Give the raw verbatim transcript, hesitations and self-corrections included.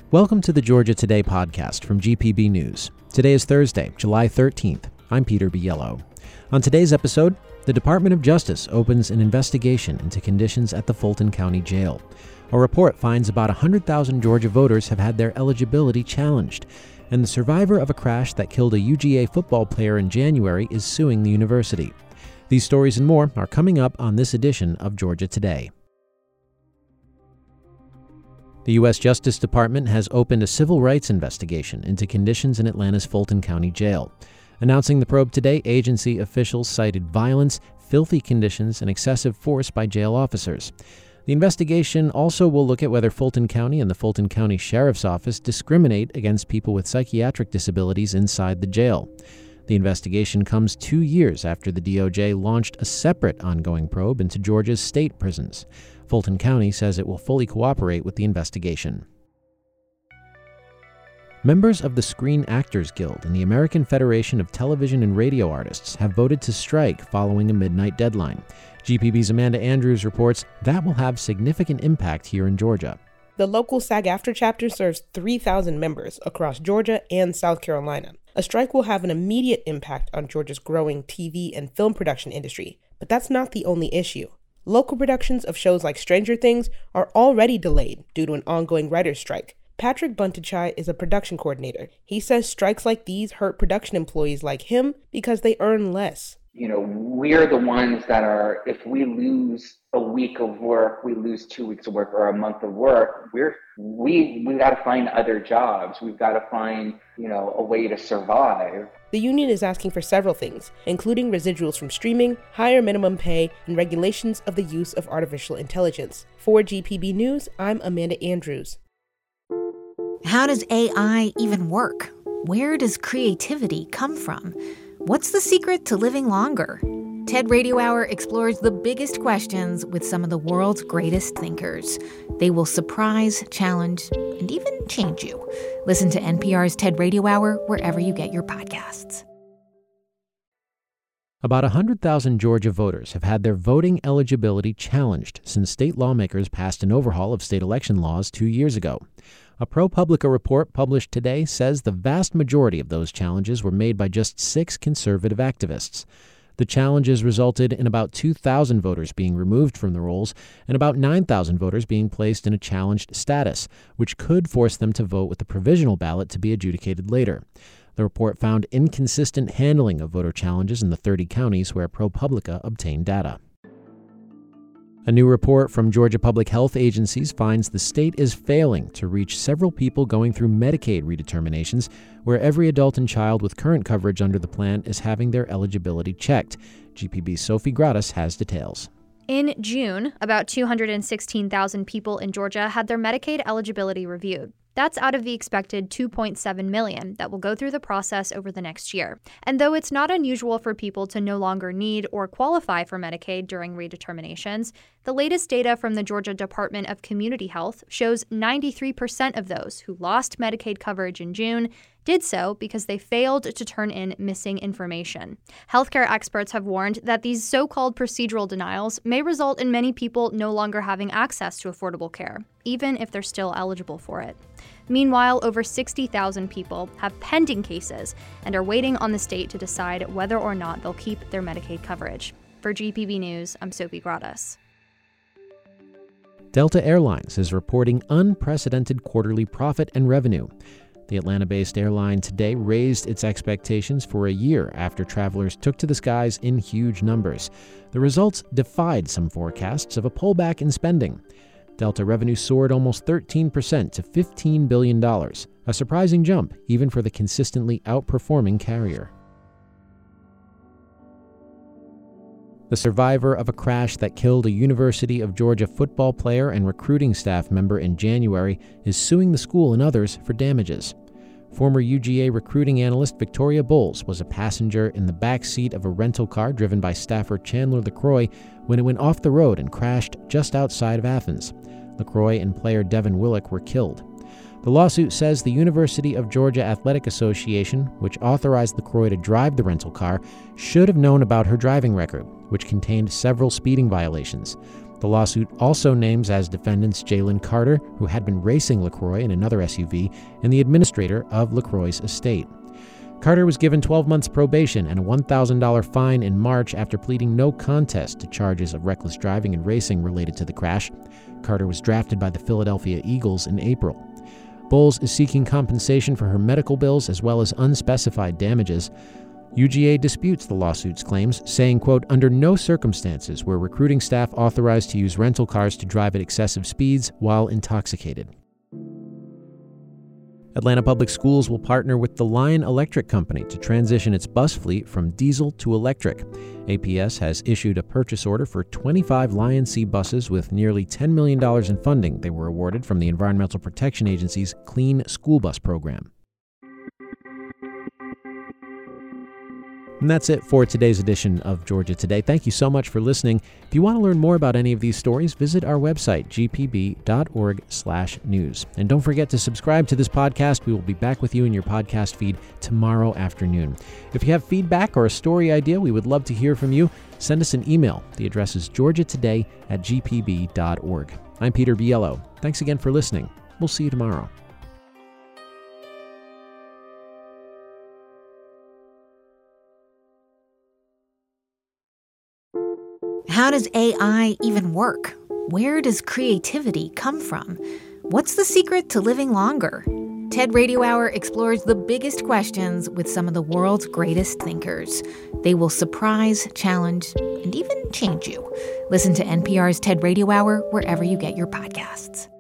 Welcome to the Georgia Today podcast from G P B News. Today is Thursday, July thirteenth. I'm Peter Biello. On today's episode, the Department of Justice opens an investigation into conditions at the Fulton County Jail. A report finds about one hundred thousand Georgia voters have had their eligibility challenged, and the survivor of a crash that killed a U G A football player in January is suing the university. These stories and more are coming up on this edition of Georgia Today. The U S Justice Department has opened a civil rights investigation into conditions in Atlanta's Fulton County Jail. Announcing the probe today, agency officials cited violence, filthy conditions, and excessive force by jail officers. The investigation also will look at whether Fulton County and the Fulton County Sheriff's Office discriminate against people with psychiatric disabilities inside the jail. The investigation comes two years after the D O J launched a separate ongoing probe into Georgia's state prisons. Fulton County says it will fully cooperate with the investigation. Members of the Screen Actors Guild and the American Federation of Television and Radio Artists have voted to strike following a midnight deadline. G P B's Amanda Andrews reports that will have significant impact here in Georgia. The local SAG-AFTRA chapter serves three thousand members across Georgia and South Carolina. A strike will have an immediate impact on Georgia's growing T V and film production industry, but that's not the only issue. Local productions of shows like Stranger Things are already delayed due to an ongoing writer's strike. Patrick Buntichai is a production coordinator. He says strikes like these hurt production employees like him because they earn less. You know, we're the ones that are, if we lose a week of work, we lose two weeks of work or a month of work, we're, we, we got to find other jobs. We've got to find, you know, a way to survive. The union is asking for several things, including residuals from streaming, higher minimum pay, and regulations of the use of artificial intelligence. For G P B News, I'm Amanda Andrews. How does A I even work? Where does creativity come from? What's the secret to living longer? TED Radio Hour explores the biggest questions with some of the world's greatest thinkers. They will surprise, challenge, and even change you. Listen to N P R's TED Radio Hour wherever you get your podcasts. About one hundred thousand Georgia voters have had their voting eligibility challenged since state lawmakers passed an overhaul of state election laws two years ago. A ProPublica report published today says the vast majority of those challenges were made by just six conservative activists. The challenges resulted in about two thousand voters being removed from the rolls and about nine thousand voters being placed in a challenged status, which could force them to vote with the provisional ballot to be adjudicated later. The report found inconsistent handling of voter challenges in the thirty counties where ProPublica obtained data. A new report from Georgia Public Health agencies finds the state is failing to reach several people going through Medicaid redeterminations, where every adult and child with current coverage under the plan is having their eligibility checked. G P B's Sophie Gratis has details. In June, about two hundred sixteen thousand people in Georgia had their Medicaid eligibility reviewed. That's out of the expected two point seven million that will go through the process over the next year. And though it's not unusual for people to no longer need or qualify for Medicaid during redeterminations, the latest data from the Georgia Department of Community Health shows ninety-three percent of those who lost Medicaid coverage in June did so because they failed to turn in missing information. Healthcare experts have warned that these so-called procedural denials may result in many people no longer having access to affordable care, even if they're still eligible for it. Meanwhile, over sixty thousand people have pending cases and are waiting on the state to decide whether or not they'll keep their Medicaid coverage. For G P B News, I'm Sophie Gratis. Delta Airlines is reporting unprecedented quarterly profit and revenue. The Atlanta-based airline today raised its expectations for a year after travelers took to the skies in huge numbers. The results defied some forecasts of a pullback in spending. Delta revenue soared almost thirteen percent to fifteen billion dollars, a surprising jump even for the consistently outperforming carrier. The survivor of a crash that killed a University of Georgia football player and recruiting staff member in January is suing the school and others for damages. Former U G A recruiting analyst Victoria Bowles was a passenger in the back seat of a rental car driven by staffer Chandler LaCroix when it went off the road and crashed just outside of Athens. LaCroix and player Devin Willock were killed. The lawsuit says the University of Georgia Athletic Association, which authorized LaCroix to drive the rental car, should have known about her driving record, which contained several speeding violations. The lawsuit also names as defendants Jalen Carter, who had been racing LaCroix in another S U V, and the administrator of LaCroix's estate. Carter was given twelve months probation and a one thousand dollars fine in March after pleading no contest to charges of reckless driving and racing related to the crash. Carter was drafted by the Philadelphia Eagles in April. Bowles is seeking compensation for her medical bills as well as unspecified damages. U G A disputes the lawsuit's claims, saying, quote, under no circumstances were recruiting staff authorized to use rental cars to drive at excessive speeds while intoxicated. Atlanta Public Schools will partner with the Lion Electric Company to transition its bus fleet from diesel to electric. A P S has issued a purchase order for twenty-five Lion C buses with nearly ten million dollars in funding they were awarded from the Environmental Protection Agency's Clean School Bus program. And that's it for today's edition of Georgia Today. Thank you so much for listening. If you want to learn more about any of these stories, visit our website, g p b dot org slash news. And don't forget to subscribe to this podcast. We will be back with you in your podcast feed tomorrow afternoon. If you have feedback or a story idea, we would love to hear from you. Send us an email. The address is georgia today at g p b dot org. I'm Peter Biello. Thanks again for listening. We'll see you tomorrow. How does A I even work? Where does creativity come from? What's the secret to living longer? TED Radio Hour explores the biggest questions with some of the world's greatest thinkers. They will surprise, challenge, and even change you. Listen to N P R's TED Radio Hour wherever you get your podcasts.